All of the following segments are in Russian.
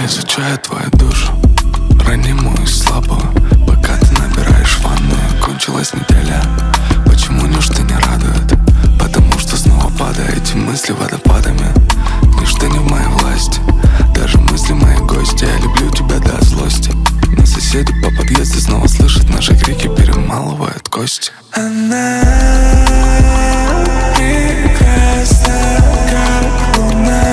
изучаю твою душу, ранимую и слабую. Пока ты набираешь ванную, кончилась неделя. Почему ничто не радует? Потому что снова падают эти мысли водопадами. Ничто не в моей власти, даже мысли мои гости. Я люблю тебя до злости, но соседи по подъезду снова слышат наши крики, перемалывают кости. Она прекрасна, как луна.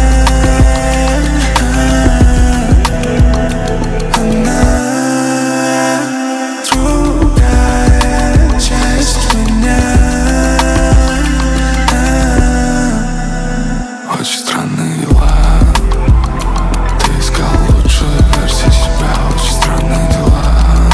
Очень странные дела. Ты искал лучшую версию себя. Очень странные дела.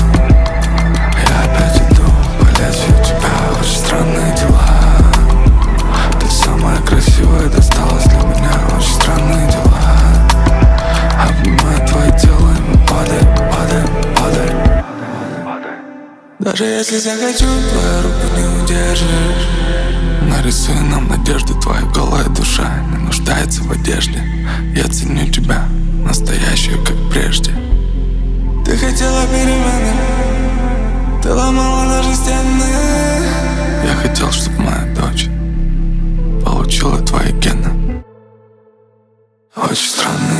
Я опять иду по лезвию тебя. Очень странные дела. Ты самая красивая, досталась для меня. Очень странные дела. Обнимаю твое тело, и мы падаем, падаем, падаем. Даже если захочу, твою руку не удержишь. Нарисуй нам надежду, твоя голая душа не нуждается в одежде. Я ценю тебя, настоящую, как прежде. Ты хотела перемены, ты ломала наши стены. Я хотел, чтобы моя дочь получила твои гены. Очень странные